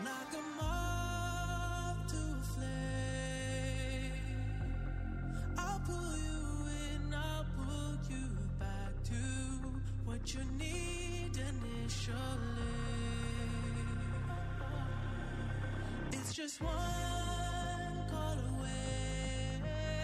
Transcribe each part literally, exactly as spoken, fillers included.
like a moth to a flame. I'll pull you in, I'll pull you back to what you need initially. It's just one call away,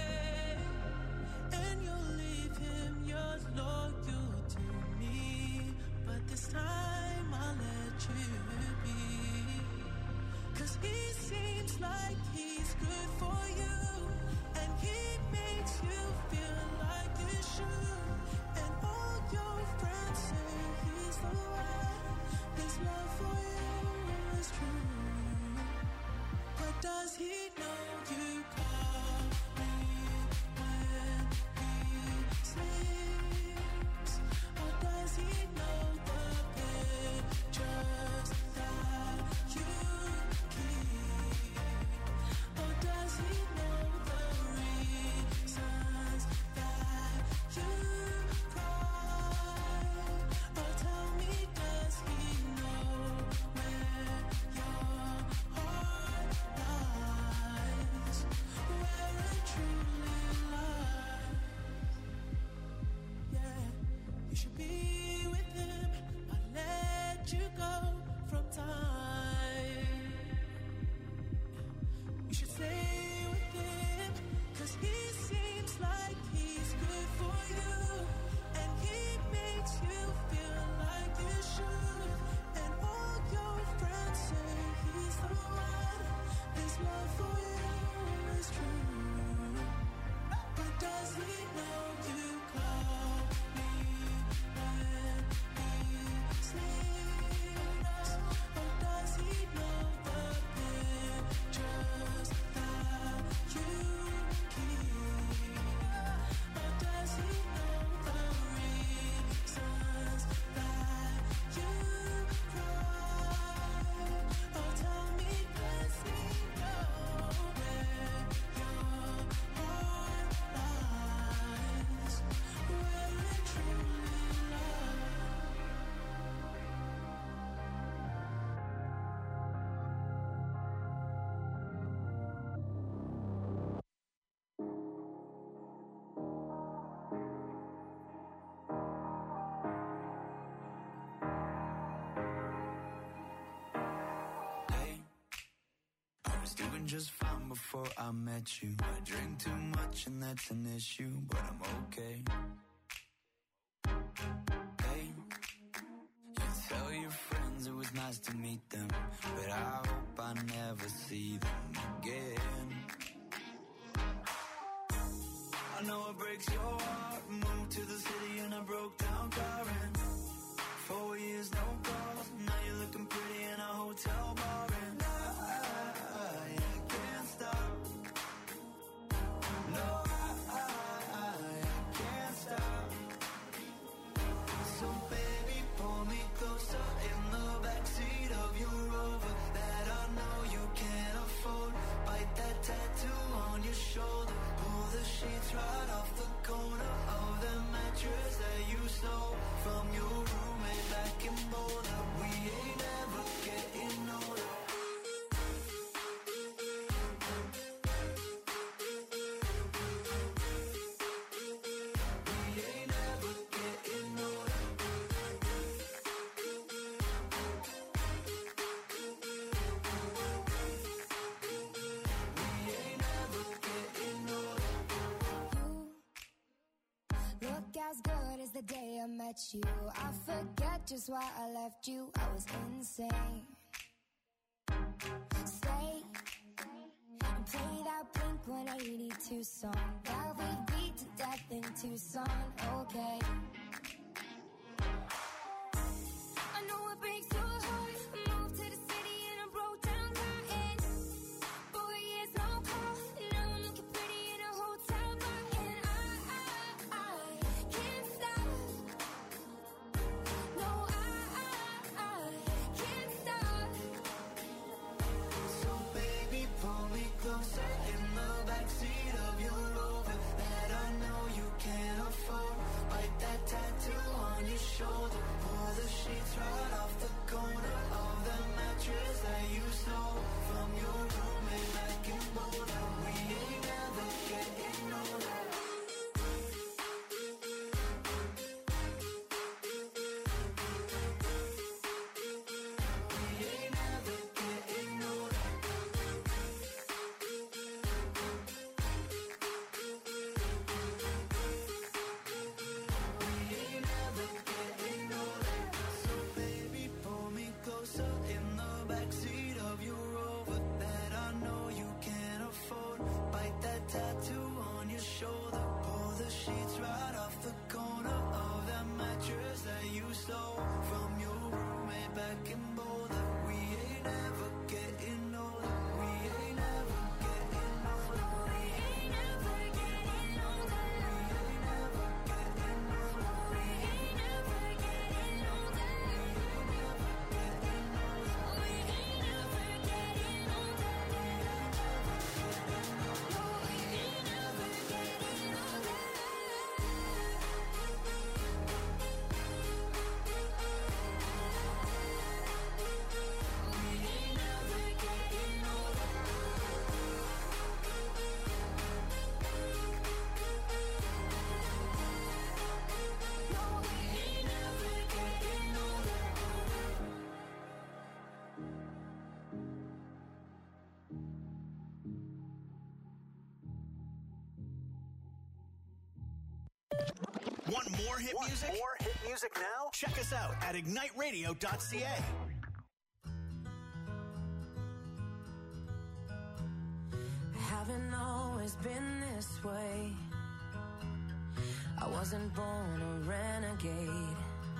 and you'll leave him, you're loyal to me. But this time I'll let you be, 'cause he seems like he's good for you, and he makes you feel like you should. And all your friends say he's the one. His love for you is true. But does he know you call me when he sleeps? Or does he know the pictures that you keep? Or does he know the reasons that you cry? Or tell me, does he know where your heart lies? Where it truly lies? Yeah, you should be with him. I'll let you go from time. You should stay with him, 'cause he seems like he's good for you, and he makes you feel like you should. And all your friends say he's the one. His love for you is true. But does he know you call me when he sleeps? Or does he know the pictures that you keep? Or does he know the reasons that you cry? Or tell me, does he know where your heart lies? Where it truly lies? Hey, I was doing just fine before I met you. I drink too much and that's an issue, but I'm okay. Hey, you tell your friends it was nice to meet them, but I hope I never see them again. I know it breaks your heart. Moved to the city in a broke down car, and four years no calls. Now you're looking pretty in a hotel bar, and I, I, I can't stop. No, I, I, I can't stop. So baby, pull me closer in the backseat of your Rover that I know you can't afford. Bite that tattoo on your shoulder. Pull the sheets right off the corner of the mattress that you stole from your roommate back in Boulder. We ain't ever getting older. We ain't ever getting older. We ain't ever getting older. Look as good as the day I met you. I forget just why I left you. I was insane. Stay and play that Blink one eighty-two song that we beat to death in Tucson. Okay. I know it breaks your heart. I moved to the city and I broke down crying. Four years no call. Now I'm looking pretty in a hotel bar, and I, I, I can't stop. No, I, I, I can't stop. So baby, pull me closer in the backseat of your Rover that I know you can't afford. Bite that tattoo on your shoulder. Pull the sheets right off the Want more hit Want music? more hit music now? Check us out at ignite radio dot c a. Haven't always been this way. I wasn't born a renegade.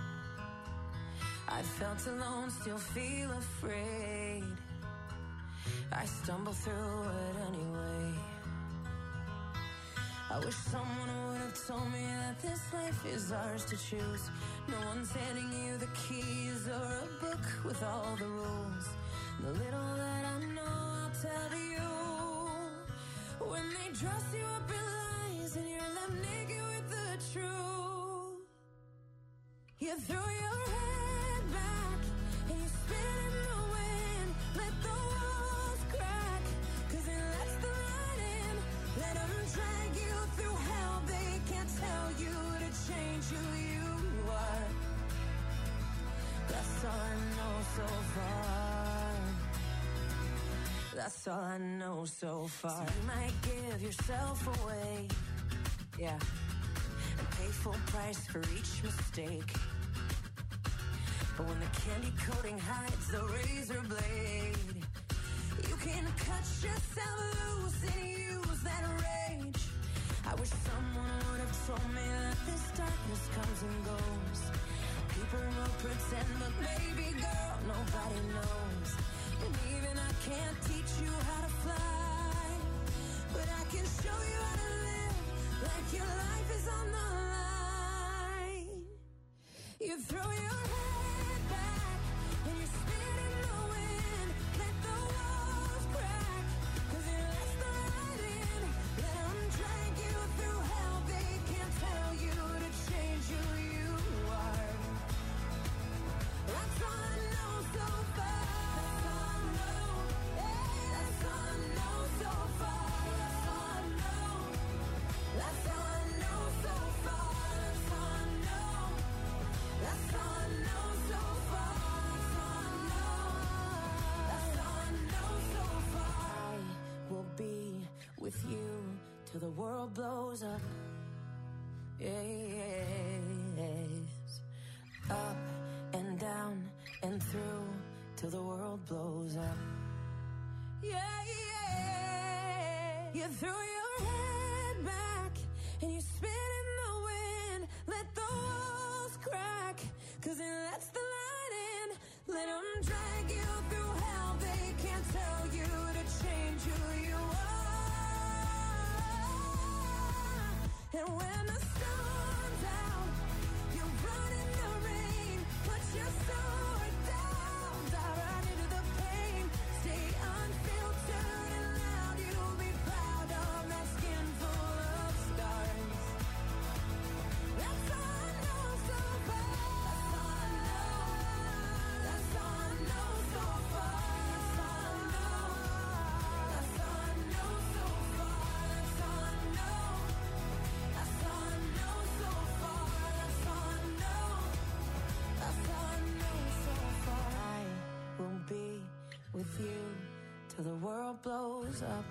I felt alone, still feel afraid. I stumble through it anyway. I wish someone would have told me that this life is ours to choose. No one's handing you the keys or a book with all the rules. The little that I know, I'll tell you. When they dress you up in lies and you're left naked with the truth, you throw your head back and you spin in the wind. Let the walls crack, cause it lets the light in. Let them drag you through hell. They can't tell you to change who you are. That's all I know so far. That's all I know so far. So you might give yourself away, yeah, and pay full price for each mistake. But when the candy coating hides the razor blade, you can cut yourself loose and use that rage. I wish someone would have told me that this darkness comes and goes. People will pretend, but baby girl, nobody knows. And even I can't teach you how to fly, but I can show you how to live like your life is on the line. You throw your head back and you spin in the wind. Let the walls crack, cause it lets the light in. Let them drag you through hell. They can't tell you to change who you are. That's all I know so far. With you till the world blows up. Yes. Up and down and through till the world blows up. Yeah, yeah. You throw your head back and you spin in the wind. Let the walls crack, cause it lets the light in. Let them drag you through hell. They can't tell you to change who you are. And when the storm's out, you run in the rain. Put your sword down, dive right into the pain. Stay unfiltered and loud. You'll be proud of that skin full of scars. That's all I know so far. That's all I know. That's all I know so far. That's all I know. That's all I know so far. That's all I know. That's all I know so far. That's all I know. That's all I know so far. I will be with you till the world blows up.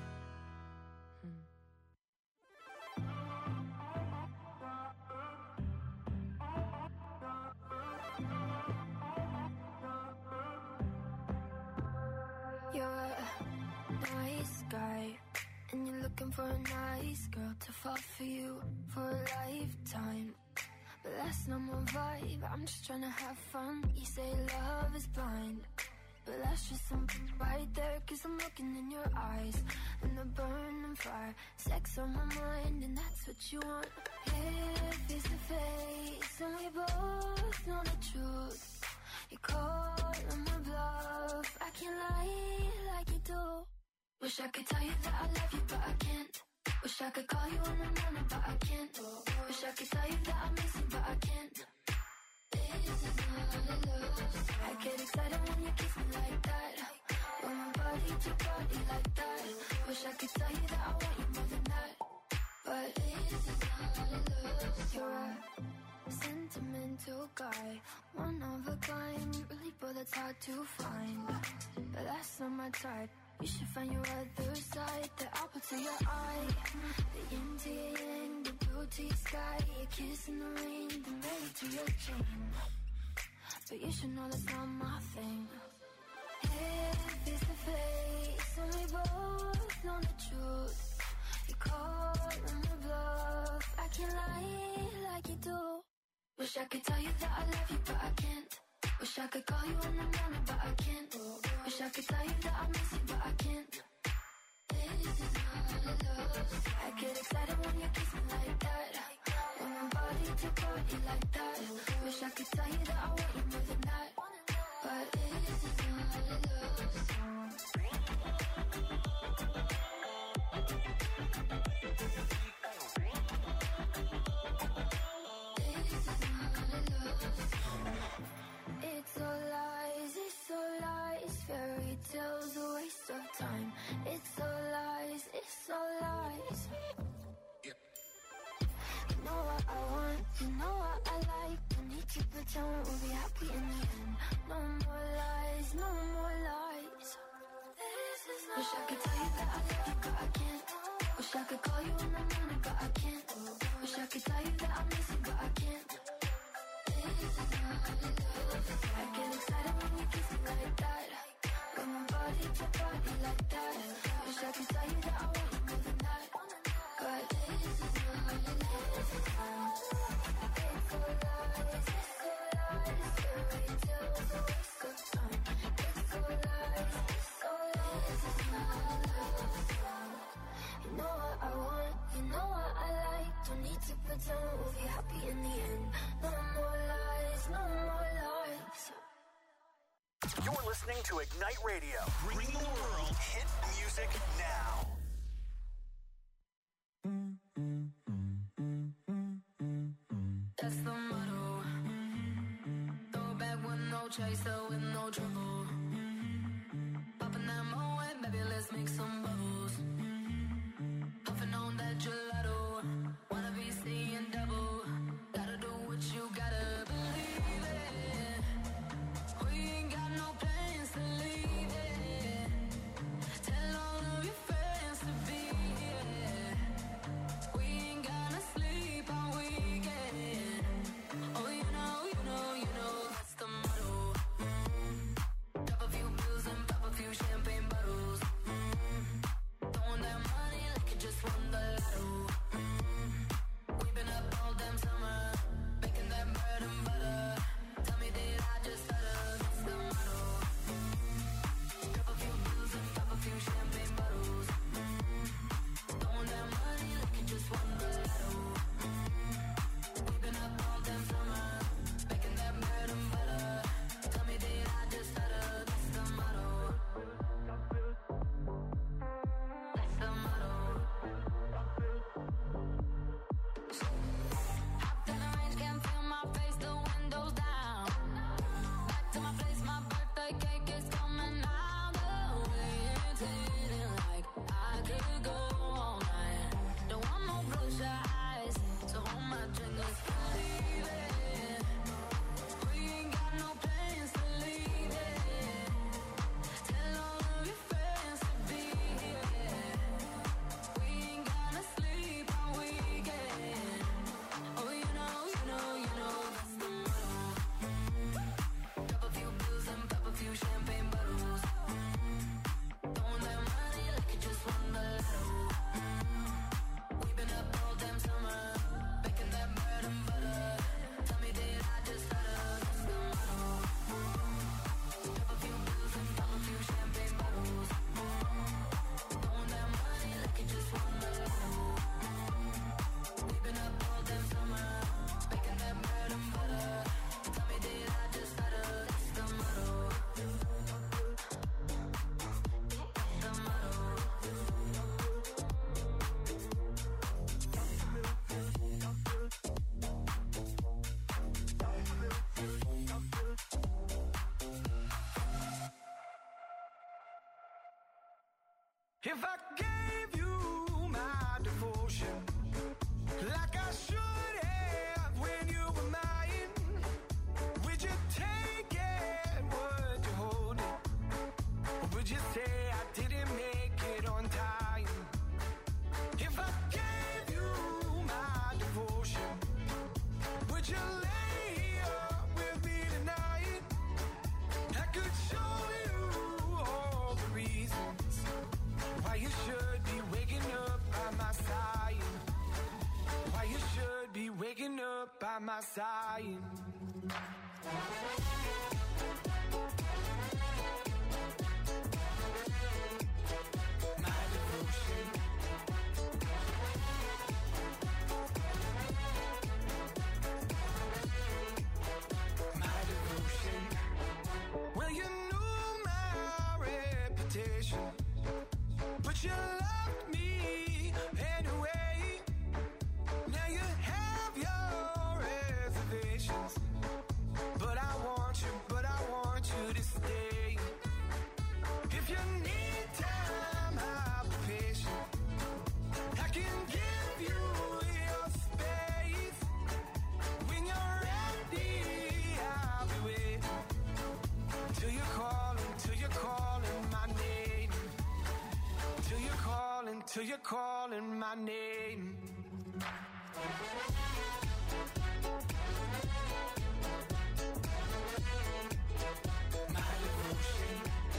You're a nice guy, and you're looking for a nice girl to fall for you for a lifetime. But that's not my vibe, I'm just trying to have fun. You say love is blind, but that's just something right there. Cause I'm looking in your eyes, and the burning fire. Sex on my mind, and that's what you want. Here, face to face, and we both know the truth. You call on my bluff, I can't lie like you do. Wish I could tell you that I love you, but I can't. Wish I could call you in the morning, but I can't. Wish I could tell you that I miss you, but I can't. This is not love. I get excited when you kiss me like that. When my body to body like that. Wish I could tell you that I want you more than that. But this is not love. You're a sentimental guy, one of a kind, really, but that's hard to find. But that's not my type. You should find your other side, the apple to your eye, the yin to your yang, the blue to your sky, your kiss in the rain, the melody to your chain. But you should know that's not my thing. Head face to face, and we both know the truth. You call on my bluff, I can't lie like you do. Wish I could tell you that I love you, but I can't. Wish I could call you in the morning, but I can't. Wish I could tell you that I miss you, but I can't. This is not love. I get excited when you kiss me like that. When my body to body like that. Wish I could tell you that I want you more than that. But this is not love. It's all lies, it's all lies, fairy tales, a waste of time. It's all lies, it's all lies. You know what I want, you know what I like. Don't need to pretend we'll be happy in the end. No more lies, no more lies. Wish I could tell you that I love you, but I can't. Wish I could call you in the morning, but I can't. Wish I could tell you that I miss you, but I can't. I get excited when you kiss me like that. Got my body to body like that. Wish I could tell you that I want you more than that. But this is not this is not. It's all lies, it's all lies. Fairy tales, a waste of time. It's all lies, it's all lies. This is not love. You know what I want, you know what I like. Don't need to pretend we'll be happy in the end. No more lies, no more lies. You're listening to Ignite Radio. Bring the world hit music now. That's the motto. Throw back with no chaser, with no trouble. Popping that Moet, baby, let's make some bubbles. Puffing on that gelato. Wanna be seeing double. Gotta do what you gotta believe it. We ain't got no plans to leave it. Tell all of your friends to be here. We ain't gonna sleep all weekend. Oh, you know, you know, you know, that's the motto. Mm-hmm. Drop a few bills and pop a few champagne bottles. Mm-hmm. Throwing that money like you just won the lotto. Mm-hmm. We've been up all damn summer, making that bread and butter. Tell me, did I just stutter? That's the motto. Mm-hmm. Drop a few bills and pop a few champagne bottles. Mm-hmm. Throwing that money like you just won the lotto. Mm-hmm. We've been up all damn summer, making that bread and butter. Tell me, did I just stutter? That's the motto. That's the motto. Hopped in the range, can't feel my face, the windows down. Back to my place, my birthday cake is coming out. The way it's hitting like I could go all night. Don't want no bloodshot eyes, so hold my drink, let's believe it. We ain't got no plans to leave it. Tell all of your friends to be here. We ain't gonna sleep all weekend. Oh, you know, you know, you know, that's the motto. Mm-hmm. Drop a few bills and pop a few champagne bottles. Mm-hmm. Throwing that money like you just won the lotto. Mm-hmm. We've been up all damn summer, making that bread and butter. Tell me, did I just stutter? That's the motto. Mm-hmm. Drop a few bills and pop a few champagne bottles. Mm-hmm. Throwing that money like you just won the lotto. Mm-hmm. We've been up all damn summer, making that bread and butter. Tell me, did I just stutter? That's the motto. That's the motto. If I gave you my devotion, like I should have when you were mine, would you take it? Would you hold it? Or would you say I didn't by my side. My devotion. My devotion. Well, you knew my reputation, but you loved me anyway. Now you have your reservations, but I want you, but I want you to stay. If you need time, I'll be patient. I can give you your space. When you're ready, I'll be waiting till you're calling, till you're calling my name. Till you're calling, till you're calling my name. My devotion.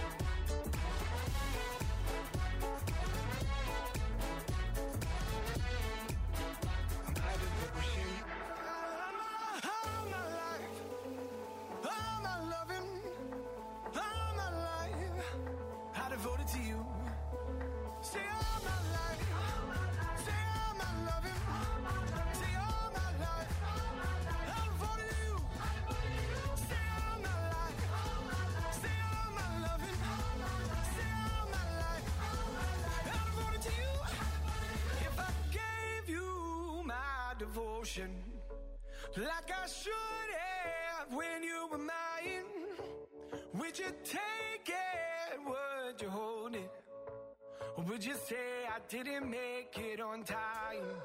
My devotion. All my life, all my loving, all my life, I devoted to you. Say all my life, say all my loving, say all my life, I devoted to you. Say all my life, say all my loving, say all my life, I devoted to you. If I gave you my devotion, like I should have when you were mine, would you take it, would you hold it? Or would you say I didn't make it on time?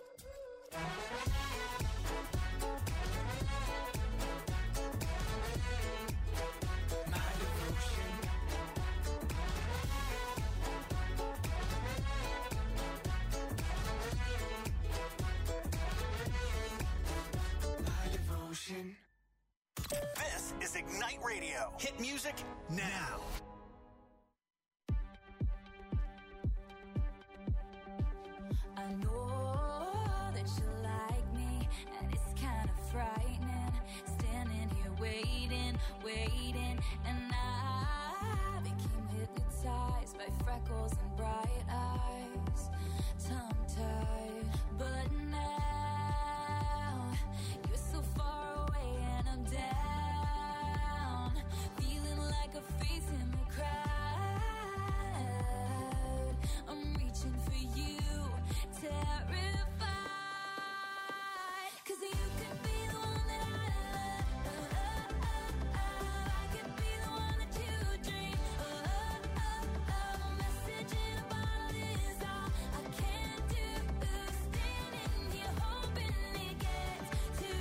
My devotion. My devotion. This is Ignite Radio. Hit music now. I know that you like me, and it's kind of frightening. Standing here waiting, waiting, and I became hypnotized by freckles and bright eyes, tongue-tied. But now you're so far away, and I'm down, feeling like a face in the crowd. I'm reaching for you, terrified, 'cause you could be the one that I love. I could be the one that you dream. A message in a bottle is all I can do. Standing here hoping it gets to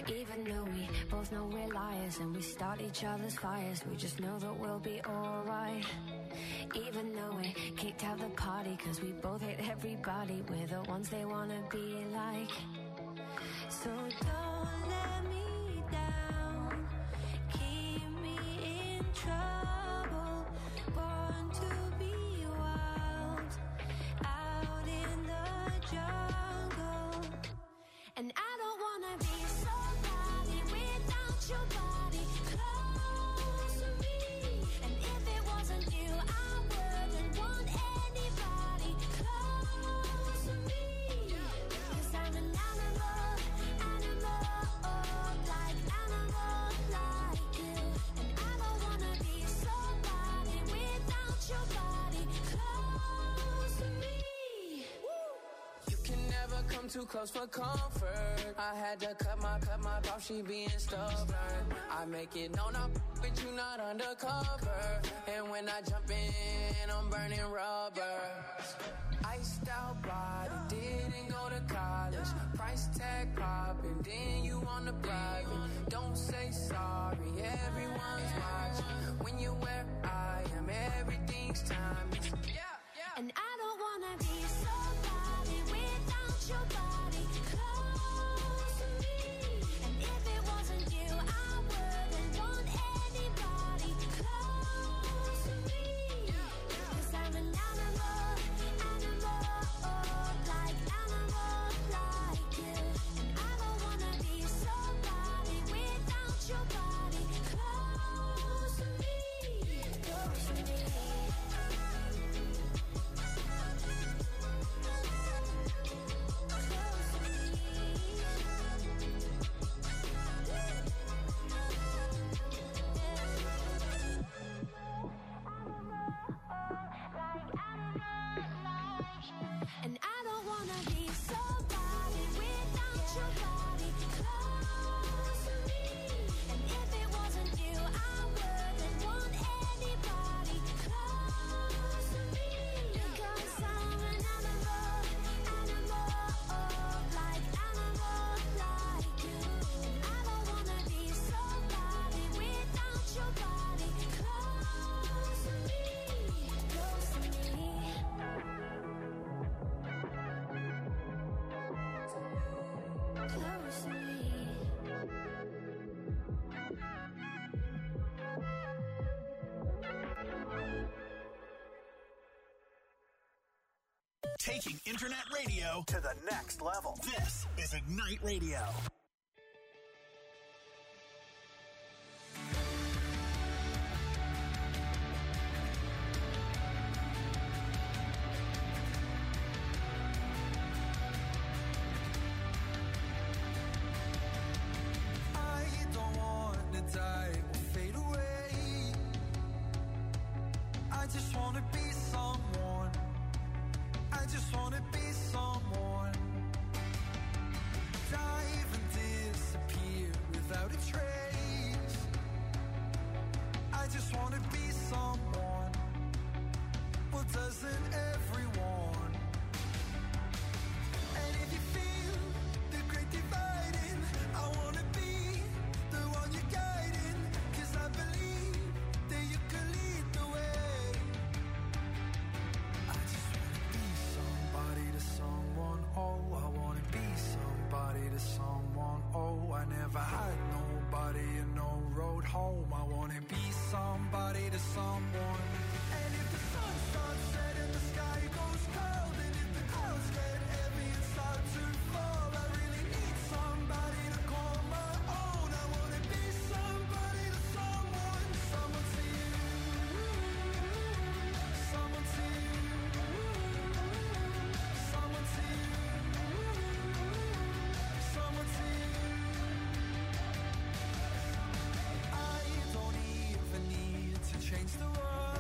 Even though we both know we're liars and we start each other's fires, we just know that we'll be alright. Even though we kicked out the party cause we both hate everybody, we're the ones they wanna be like. So don't let me down, keep me in trouble, born to be wild, out in the jungle. And I don't wanna be somebody without your body close to me. And if it wasn't you, I wouldn't want anybody close to me. Cause I'm an animal, animal, like animal like you. And I don't wanna be somebody without your body close to me. You can never come too close for comfort. I had to cut my, cut my off, she being stubborn. I make it known I'm but you not undercover. And when I jump in, I'm burning rubber. Iced out body, didn't go to college. Price tag popping, then you on the private. Don't say sorry, everyone's watching. When you're where I am, everything's timeless. Yeah, yeah. And I don't wanna be somebody without your body close to me. And if it wasn't you, I wouldn't want anybody close to me. Cause I'm an animal, animal, like animal like you. And I don't wanna be somebody without your body close to me, close to me. And I don't wanna be somebody without your body close to me. And if it wasn't you, I wouldn't want anybody close to me. Because I'm an animal, animal, like animal like you. And I don't wanna be somebody without your body close to me, close to me. Close to me. Taking internet radio to the next level. This is Ignite Radio. I don't wanna die or fade away. I just wanna be someone. I just wanna be someone. Dive and disappear without a trace. I just wanna be someone. Well, doesn't everyone? And if you feel the great dividing, I wanna be the one you're guiding. Cause I believe that you can lead the way. I just wanna be somebody to someone. Oh, I wanna be somebody to someone. Oh, I never had nobody and no road home. I wanna be somebody to someone. And if the sun starts setting, the sky goes cold. And if the clouds get heavy and start to fall, I really need somebody to call my own. I wanna be somebody to someone. Someone to you. Someone to you. Someone to you. Someone to you. I don't even need to change the world.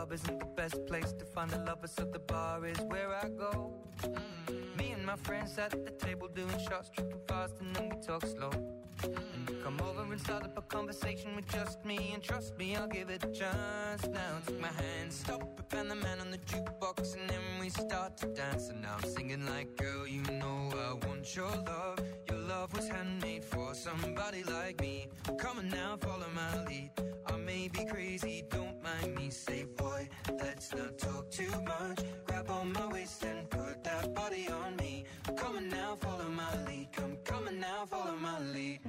club isn't the best place to find a lover, so the bar is where I go. Mm. Me and my friends at the table doing shots, tripping fast, and then we talk slow. And you come over and start up a conversation with just me, and trust me, I'll give it a chance. Now take my hand, stop it, and the man on the jukebox, and then we start to dance. And now I'm singing like, girl, you know I want your love. Your love was handmade for somebody like me. Come on now, follow my lead. I may be crazy, don't mind me. Say, boy, let's not talk too much. Grab on my waist and put that body on me. Come on now, follow my lead. Come, come on now, follow my lead.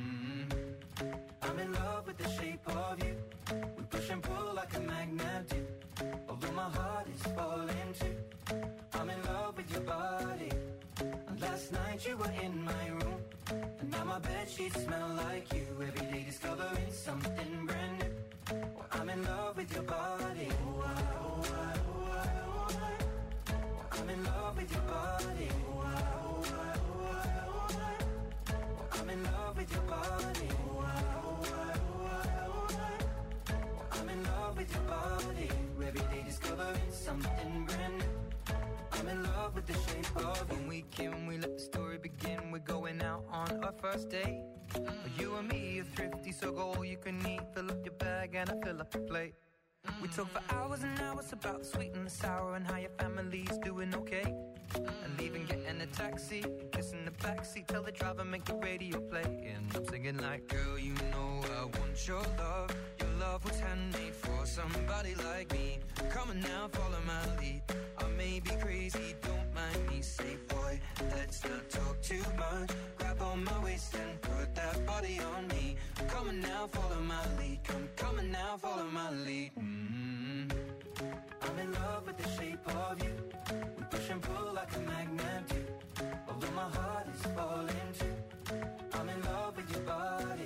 Mm-hmm. I'm in love with the shape of you. We push and pull like a magnet do. Although my heart is falling too. I'm in love with your body. And last night you were in my room. And now my bedsheets smell like you. Every day discovering something brand new. Well, I'm in love with your body. Oh, I, oh, I, oh, I, oh, I. Well, I'm in love with your body. Oh, I, oh, I, oh, I, oh, I. Well, I'm in love with your body. Oh, I, oh, I, oh, I, oh, I. Well, I'm in love with your body. Every day discovering something brand new. I'm in love with the shape of you. When we came, we let the story begin. We're going out on our first date. Mm. You and me are thrifty, so go all you can eat. Fill up your bag and I fill up your plate. Mm. We talk for hours and hours about the sweet and the sour and how your family's doing okay. Mm. And even getting a taxi, kissing the backseat, tell the driver make the radio play. And I'm singing like, girl, you know I want your love. Your love was handmade for somebody like me. Come on now, follow my lead. I may be crazy, don't mind me. Say, boy, let's not talk too much. Grab on my waist and put that body on me. Come on now, follow my lead. Come, come on now, follow my lead. Mm-hmm. I'm in love with the shape of you. We push and pull like a magnet do. Although my heart is falling too. I'm in love with your body.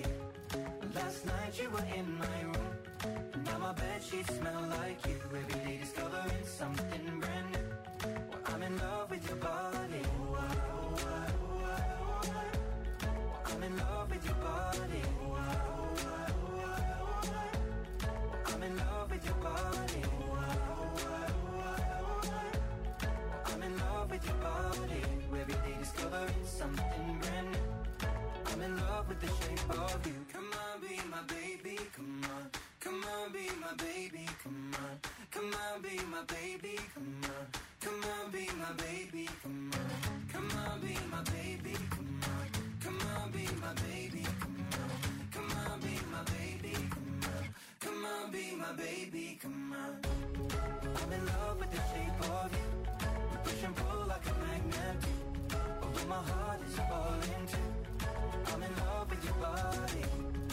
Last night you were in my room. And now my bedsheets smell like you. Every day discovering something brand new. Well, I'm in love with your body. Oh, I, oh, I, oh, I, oh, I. Well, I'm in love with your body. Oh, I, oh, I, oh, I, oh, I. Well, I'm in love with your body. Oh, I, oh, I, oh, I, oh, I. Well, I'm in love with your body. Every day discovering something brand new. I'm in love with the shape of you. Come on, be my baby, come on. Come on, be my baby, come on. Come on, be my baby, come on. Come on, be my baby, come on. Come on, be my baby, come on. Come on, be my baby, come on. Come on, be my baby, come on. Come on, be my baby, come on. I'm in love with the shape of you. We push and pull like a magnet do. Although my heart is falling too. I'm in love with your body.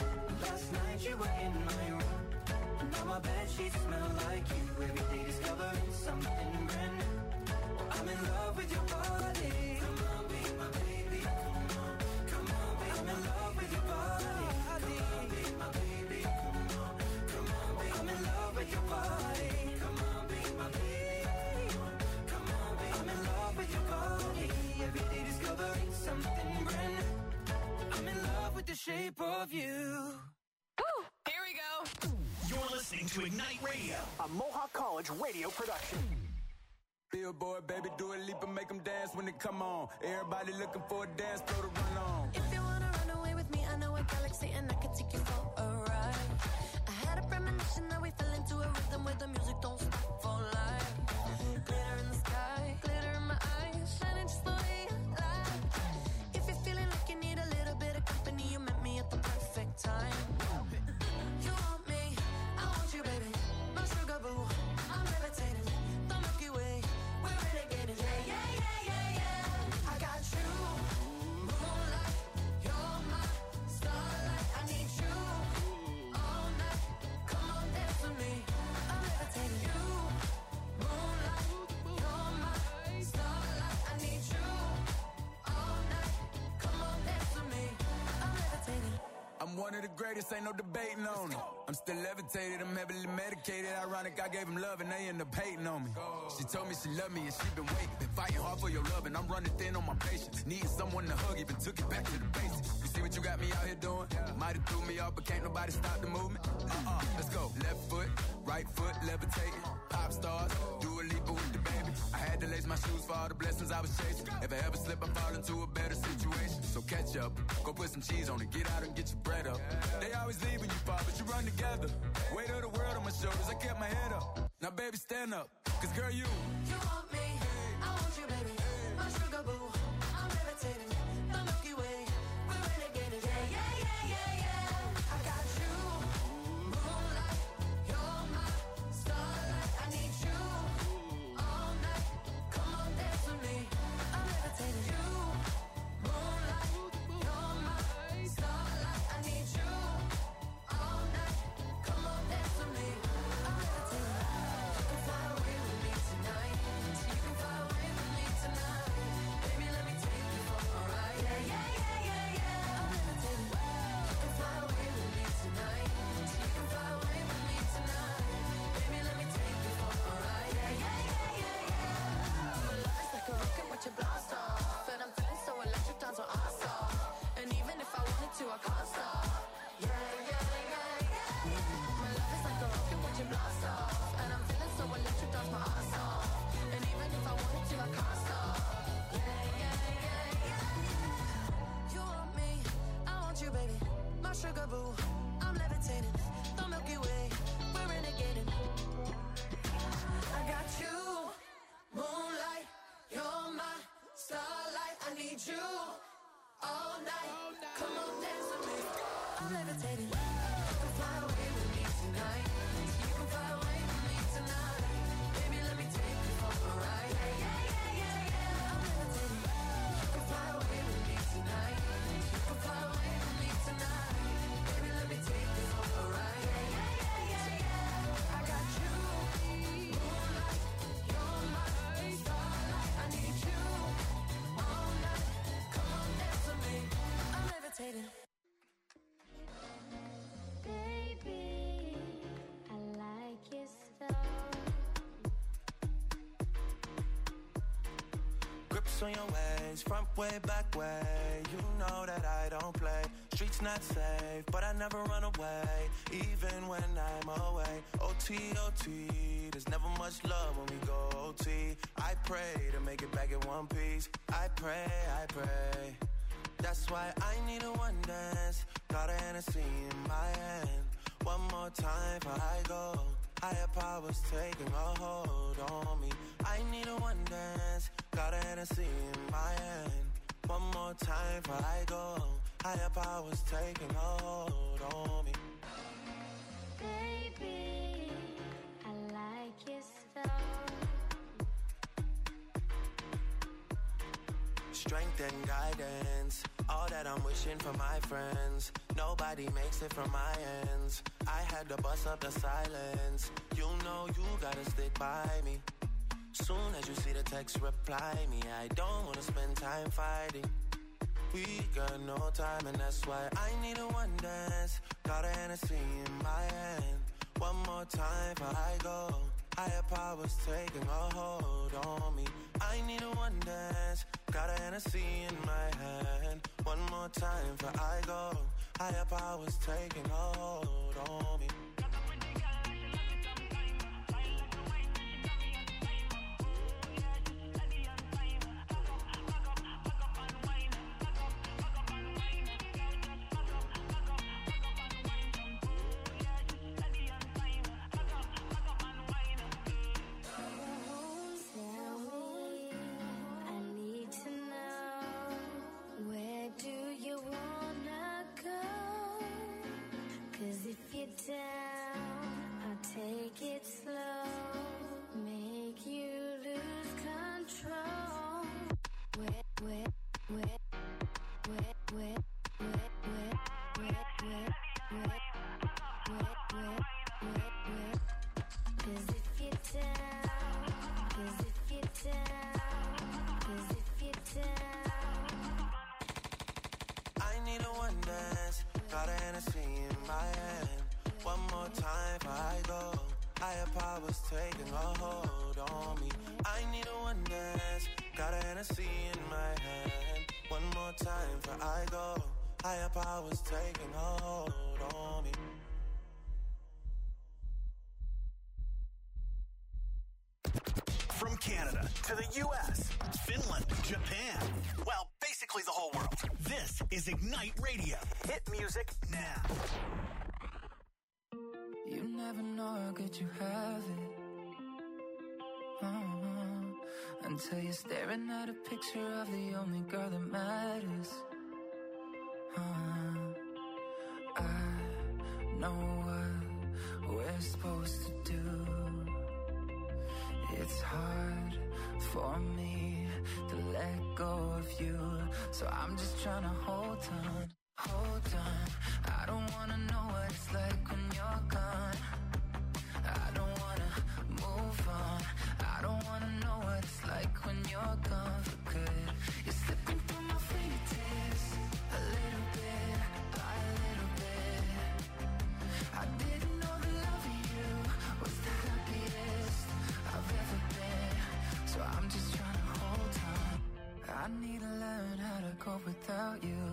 Last night you were in my room. And now my bedsheets smell like you. Every day discovering something brand new. Well, I'm in love with your body. Come on, be my baby. Come on, come on, be I'm in love with your body. Come on, be my baby. Come on, come on, be I'm in love with your body. Come on, be my baby. Come on, be I'm in love with your body. Every day discovering something brand new. I'm in love with the shape of you. Woo! Here we go. You're listening to Ignite Radio, a Mohawk College radio production. Billboard, baby, do a leap and make them dance when they come on. Everybody looking for a dance floor to run on. If you wanna run away with me, I know a galaxy and I can take you for a ride. I had a premonition that we fell into a rhythm where the music don't stop for life. Glitter in the sky, glitter in my eyes, shining just the way I like. If you're feeling like you need a little bit of company, you met me at the perfect time. You want me, I want you, baby. My sugar boo, I'm levitating. The Milky Way, we're renegading. Yeah, yeah, yeah, yeah, yeah. I got you, moonlight. You're my starlight. I need you all night. Come on, dance with me. I'm levitating. You of the greatest, ain't no debating on it. I'm still levitated, I'm heavily medicated. Ironic, I gave him love and they end up hating on me. She told me she loved me and she been waiting. Been fighting hard for your love and I'm running thin on my patience. Needing someone to hug, even took it back to the basics. You see what you got me out here doing? Might have threw me off, but can't nobody stop the movement. Uh-uh, let's go. Left foot, right foot, levitating. Pop stars, do a leap with the baby. I had to lace my shoes for all the blessings I was chasing. If I ever slip, I fall into a better situation. So catch up, go put some cheese on it, get out and get your bread up. They always leave when you fall, but you run together. Weight of the world on my shoulders, I kept my head up. Now baby, stand up, cause girl, you You want me, I want you, baby. My sugar boo, I'm levitating. The Milky Way, we're renegading. Yeah, yeah, yeah, yeah, yeah. I got you, moonlight. You're my starlight. I need you all night. Come on, dance with me. I'm levitating. You, moonlight. You're my starlight. I need you all night. Come on, dance with me. I'm levitating. You can fly away with me tonight. You can fly away with me tonight. Baby, let me take you for a ride. Yeah, yeah, yeah, yeah, yeah. I'm levitating. You can fly away with me tonight. You can fly away with me tonight. Baby, let me take you for a ride. Yeah, yeah, yeah, yeah, yeah. Your love is like a rocket with your blast off, and I'm feeling so electric, dance on our stop. And even if I wanted to, I can't stop. Yeah, yeah, yeah, yeah. My love is like a rocket with your blast off, and I'm feeling so electric, dance my ass off. And even if I wanted to, I can't stop. Yeah, yeah, yeah, yeah. You want me, I want you, baby. My sugar boo, I'm levitating. The Milky Way, we're renegading. I got you, moonlight. You're my starlight. I need you all night. Come on, dance with me. I'm levitating. You can fly away with me tonight. You can fly away with me tonight. Baby, let me take you for a ride. Yeah, yeah, yeah, yeah, yeah. I'm levitating. You can fly away with me tonight. You can fly away with me tonight. Baby, let me take you for a ride. Yeah, yeah, yeah, yeah, yeah. I got you, moonlight. You're my starlight. I need you all night. Come on, dance with me. I'm levitating. Baby, I like your stuff. Grips on your ways, front way, back way. You know that I don't play. Streets not safe, but I never run away, even when I'm away. O T, O T, there's never much love when we go O T. I pray to make it back in one piece. I pray, I pray. That's why I need a one dance. Got a Hennessy in my hand. One more time before I go. Higher powers taking a hold on me. I need a one dance. Got a Hennessy in my hand. One more time before I go. Higher powers taking a hold on me. Baby, I like your stuff. Strength and guidance, all that I'm wishing for my friends. Nobody makes it from my ends. I had to bust up the silence. You know you gotta stick by me. Soon as you see the text, reply me. I don't wanna spend time fighting. We got no time, and that's why I need a one dance. Got a Hennessy in my hand. One more time before I go. Higher powers taking a hold on me. I need a one dance. Got a Hennessy in my hand. One more time before I go. Higher powers taking a hold on me. Down, I'll take it slow, make you lose control. Wet, wet, wet, wet, wet, wet, wet, wet, wet, wet, wet, wet, wet, wet. 'Cause if you're down, 'cause if you're down, 'cause if you're down. I need a one dance. got a Hennessy in my hand. One more time before I go. Higher powers taking a hold on me. I need a one dance. Got a Hennessy in my hand. One more time before I go. Higher powers taking a hold on me. From Canada to the U S, Finland, Japan, well, basically the whole world. This is Ignite Radio. Hit music now. You never know how good you have it. Uh-huh. Until you're staring at a picture of the only girl that matters. Uh-huh. I know what we're supposed to do. It's hard for me to let go of you, so I'm just trying to hold on, hold on. I don't wanna know what it's like when you're gone. I don't wanna move on. I don't wanna know what it's like when you're gone for good. You're slipping through my fingertips, a little bit, by a little bit. I didn't know the love of you was the happiest I've ever been, so I'm just trying to hold on. I need to learn how to cope without you.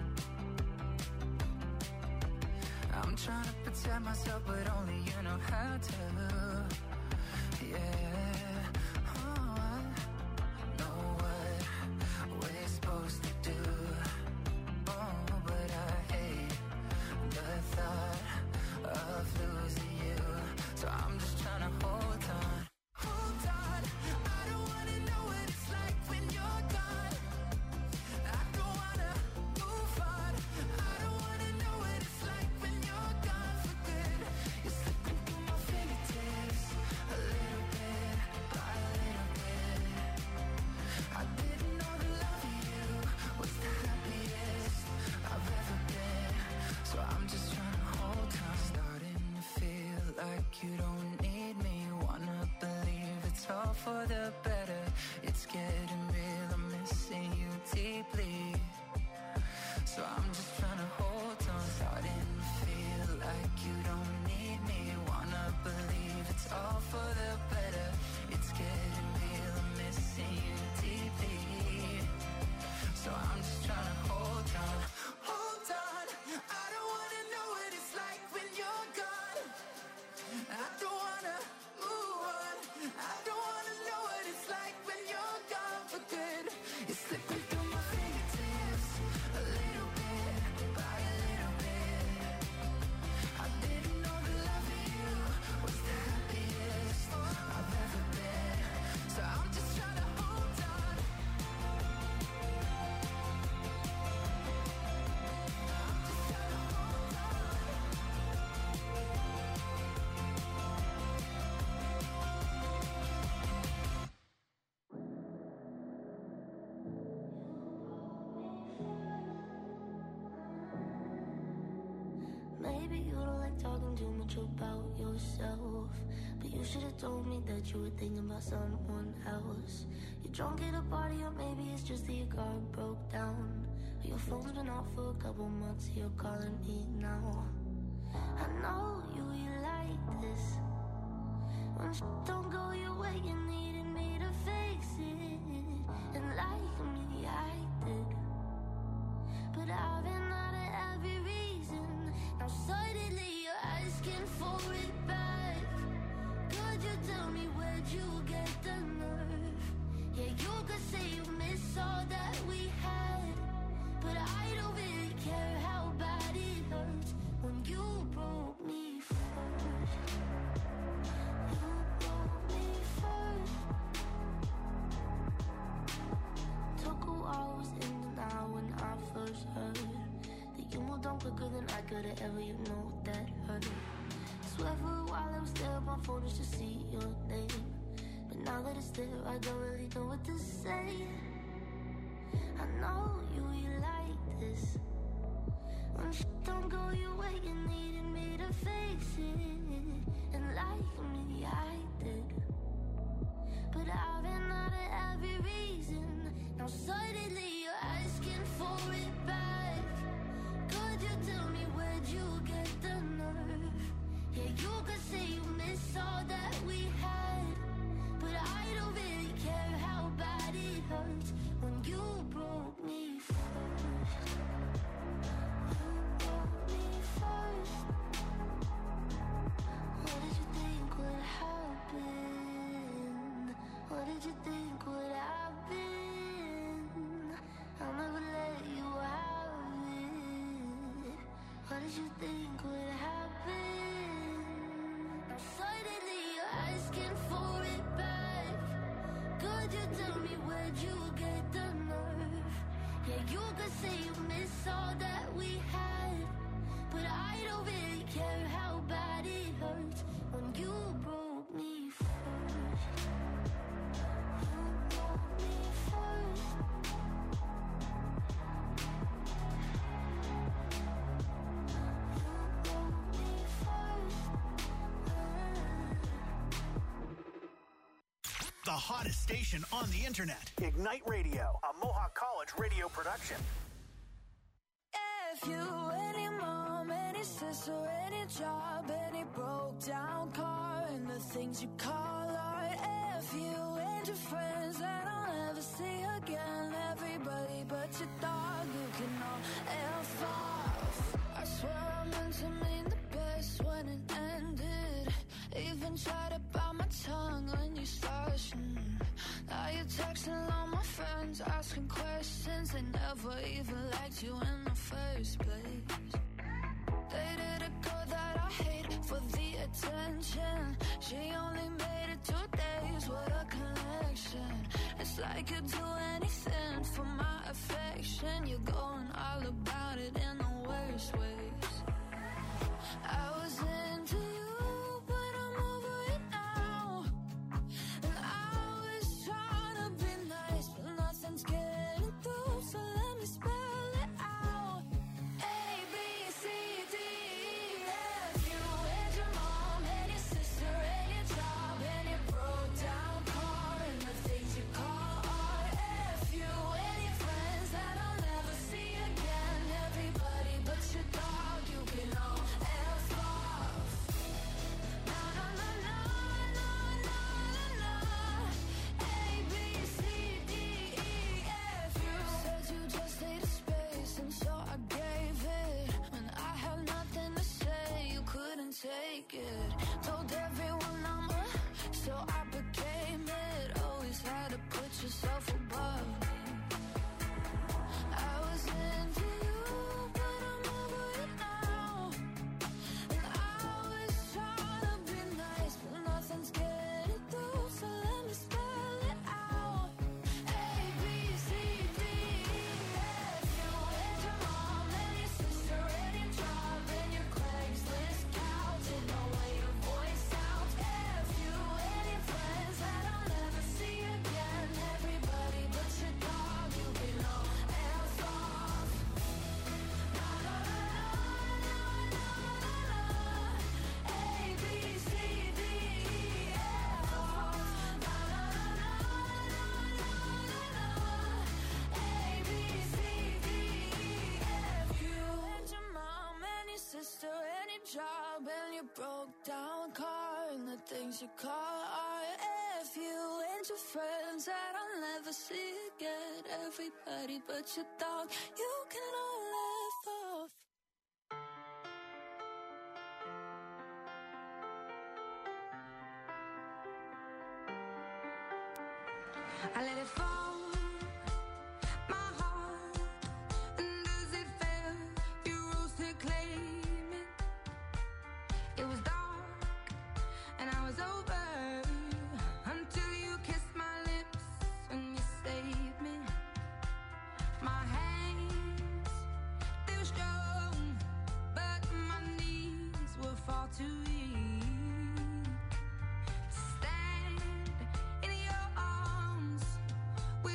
I'm trying to protect myself, but only you know how to. Yeah, oh, I know what we're supposed to do. Oh, but I hate the thought of losing you, so I'm just trying to hold on. Hold on, I don't wanna know what it's like when you're gone. I don't wanna move on. I don't wanna know what it's like when you're gone for good. You're slipping through my fingertips, a little bit, by a little bit. I didn't know the love of you was the happiest I've ever been, so I'm just trying to hold on. Starting to feel like you don't need me. Wanna believe it's all for the better. It's getting real, I'm missing you deeply, so I'm just trying to hold on. Starting to feel like you don't need me. Wanna believe it's all for the better. It's getting real, I'm missing you deeply, so I'm just trying to hold on. Hold on, I don't wanna know what it's like when you're gone. I don't wanna move on. I don't wanna know what it's like when you're gone for good. You're slipping through my fingertips, a little bit, by a little bit. I didn't know the love of you was the happiest I've ever been, so I'm just trying to hold on. I'm just trying to hold on. Maybe you don't like talking too much about yourself, but you should have told me that you were thinking about someone else. You're drunk at a party, or maybe it's just that your car broke down. Your phone's been off for a couple months, you're calling me now. I know you, you like this. When sh- don't go your way, you needed me to fix it. And like me, I did. But I've been out of every reason. Now suddenly you're asking for it back. Could you tell me where'd you get the nerve? Yeah, you could say you miss all that we had, but I don't really care how bad it hurts when you broke me first. You broke me first. Took a while, was in denial when I first heard that you moved on quicker than I could have ever, you know that hurt. Swear for a while I was there, my phone just to see your name, but now that it's there, I don't really know what to say. I know you, you like this. When sh- don't go your way, you needed me to fix it. And like me, I did. But I've been out of every reason. Now suddenly you're asking for it back. Could you tell me where hurt when you broke me first. You broke me first. What did you think would happen? What did you think would happen? I'll never let you have it. What did you think would happen? Suddenly you're asking for it back. Could you tell me where'd you get the nerve? Yeah, you could say you miss all that we had, but I don't really care how bad it hurts when you broke me first. You broke me first. The hottest station on the internet. Ignite Radio, a Mohawk College radio production. If you, any mom, any sister, any job, any broke down car, and the things you call art. If you and your friends that I'll never see again, everybody but your dog, you can all F off. I swear I meant to mean the best when it ended. Even tried to bite my tongue when you started. Now you're texting all my friends, asking questions. They never even liked you in the first place. Dated a girl that I hate for the attention. She only made it two days, what a connection. It's like you'd do anything for my affection. You're going all about it in the worst ways. I was into you, but I'm over it now. And I was trying to be nice, but nothing's getting through, so let me spell it out. A, B, C, D, E, F. You and your mom and your sister and your job and your broke down car and the things you call art. F you and your friends that I'll never see again. Everybody but your dog, you can all F off. Na na na na na na na. A, B, C, D, E, F. You said you just needed space, and so I gave it. When I had nothing to say, you couldn't take it. Told everyone I'm a, so I became it. Always had to put yourself above me. I was into you, but I'm over it now. And I was trying to be nice, but nothing's getting through, so let me spell it out. A, B, C, D, E, F. You and your mom and your sister and your job and your Craigslist couch and the way your voice sounds. F you and your friends that I'll never see again. Everybody but your dog, you can all F off. Na na na na na na na. A, B, C, D, E, F off. Na na na na na na na. A, B, C, D, E, F. You and your mom and your sister and your job and your broke down car and the things you call art. F you and your friends that I'll never see again. Everybody but your dog, you can all laugh off. I let it fall, my heart. And does it fail? You rose to claim it. It was dark, and I was over until you kissed my lips and you saved me. My hands, they were strong, but my knees were far too weak to stand in your arms with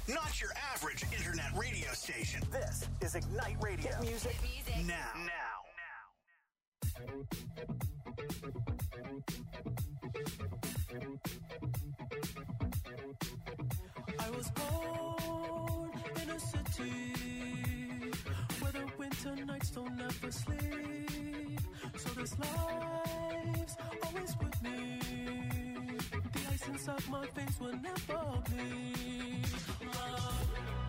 Not your average internet radio station. This is Ignite Radio. Hit music, Hit music. now. Now. I was born in a city where the winter nights don't ever sleep. So this life's always with me. The ice inside my veins will never bleed. Love.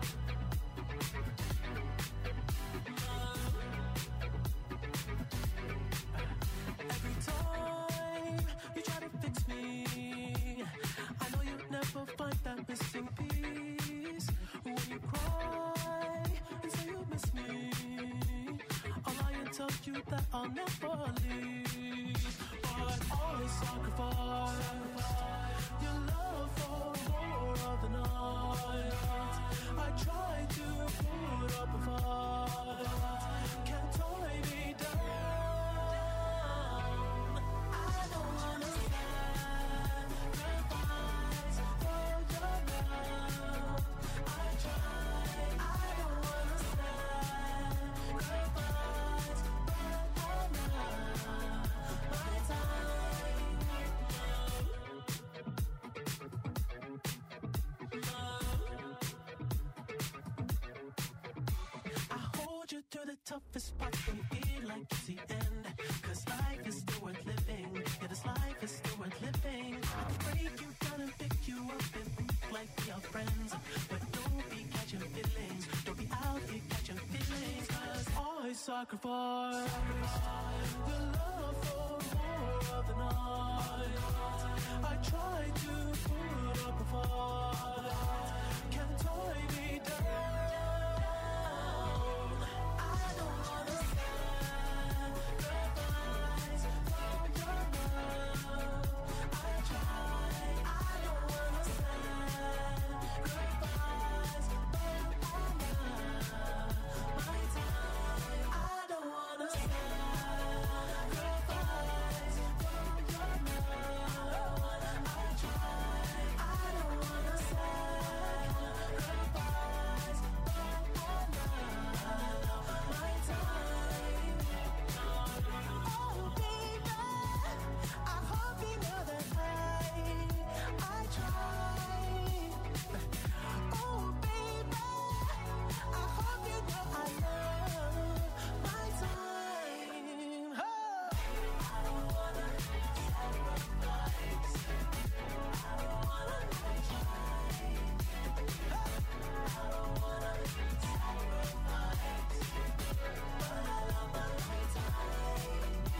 Every time you try to fix me, I know you'll never find that missing piece. When you cry and say you miss me, I'll lie and tell you that I'll never leave. But always sacrifice your love for more of the night. I try to put up a fight, can't tie me down. I don't wanna sacrifice for your love. I try, I don't wanna sacrifice for your love. My time, I hold you through the toughest parts and feel like it's the end. Cause life is still worth living. Yeah, this life is still worth living. I can break you down and pick you up and think like we are friends. But don't be catching feelings. Don't be out here catching feelings. Cause I sacrifice your love for more of the night. I try to put up a fight, can't tie me down. I don't wanna sacrifice for your love. I try, I don't wanna sacrifice for your love. My time, I don't wanna sacrifice for your love. I try, I don't wanna sacrifice for your love. My time. Oh baby, I hope you know that I, I try. Oh baby, I hope you know I love my time. Oh. I don't wanna sacrifice. I don't wanna try. I don't wanna sacrifice, but I love my time.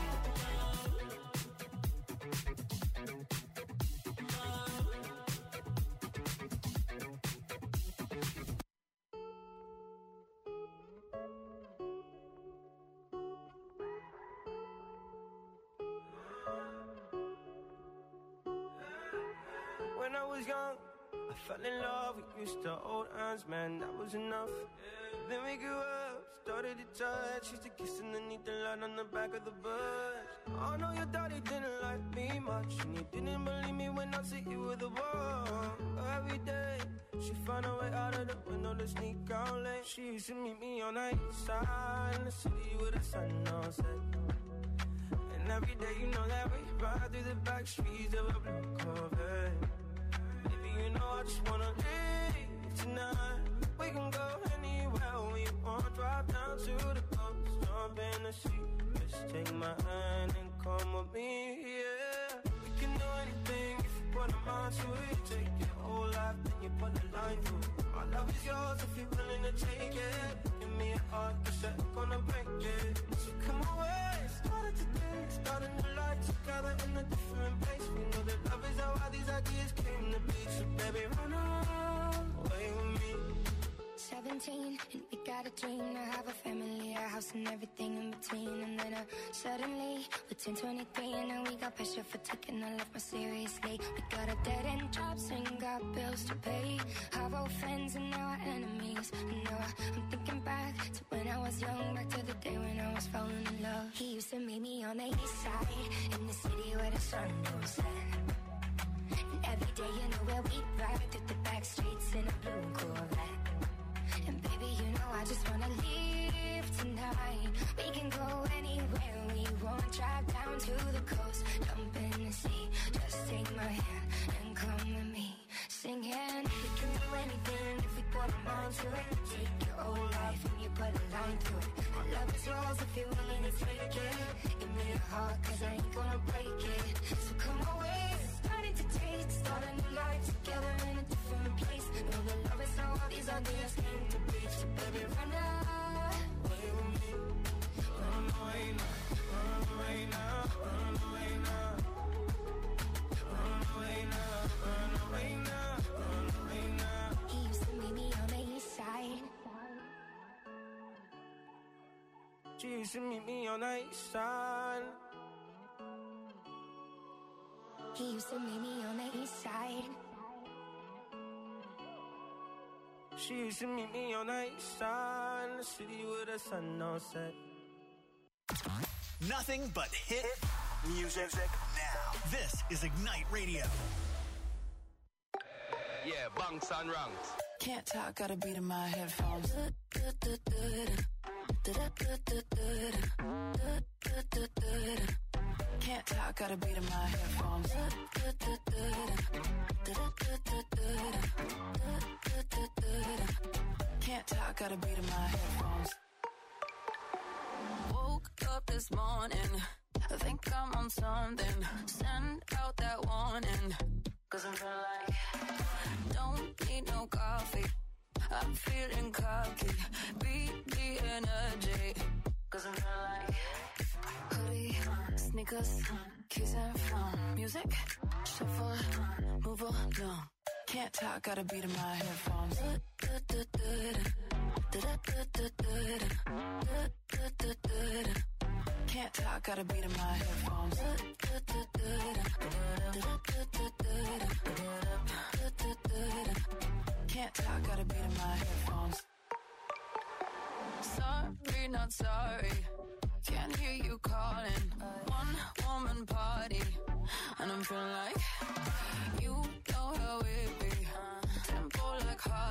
When I was young, I fell in love. We used to hold hands, man, that was enough. Then we grew up, started to touch. Used to kiss underneath the light on the back of the bus. I know your daddy didn't like me much, and you didn't believe me when I said you were the one. Every day, she found a way out of the window to sneak out late. She used to meet me on the east side in the city with the sun on set. And every day, you know that we ride through the back streets of a blue Corvette. Baby, you know I just wanna leave tonight. We can go anywhere we want. Drive down to the coast, jump in the sea. Just take my hand and come with me, yeah. We can do anything if you put a mind to it. Take your whole life, then you put a line through it. My love is yours if you're willing to take it. Give me a heart, cause I'm gonna break it. So come away, started today, starting the life together in a different place. We know that love is how all these ideas came to be. So baby, run away with me. seventeen, and we got a dream to have a family, a house and everything in between. And then uh, suddenly, we're ten twenty-three, and now we got pressure for taking our life more seriously. We got a dead end jobs and got bills to pay. Our old friends and now our enemies. And now I, I'm thinking back to when I was young, back to the day when I was falling in love. He used to meet me on the east side, in the city where the sun don't set. And every day, you know where we ride through the back streets in a blue Corvette. to it. Take your own life and you put a line through it. My love is yours if you're willing to take it. Give me your heart, cause I ain't gonna break it. So come away, starting to taste. Start a new life together in a different place. Know that love is how all these ideas came to be. So baby, run away with me. Run away now, run away now, run away now. Run away now, run away now, run away now. He used to meet me on the east side. She used to meet me on the east side. He used to meet me on the east side. She used to meet me on the east side, in the city with the sun on set. Nothing but hit music now. This is Ignite Radio. Yeah, bunks and ranks. Can't talk, got a beat in my headphones. Can't talk, got a beat in my headphones. Can't talk, got a beat in my headphones. Woke up this morning, I think I'm on something. Send out that warning, cause I'm feeling like don't need no coffee. I'm feeling cocky, beat the energy, cause I'm feeling like hoodie, sneakers, keys and phone. Music, shuffle, move along. Can't talk, got a beat in my headphones. Can't talk, got a beat in my headphones. Can't talk, got a beat in my headphones. Sorry, not sorry. Can't hear you calling. One woman party, and I'm feeling like you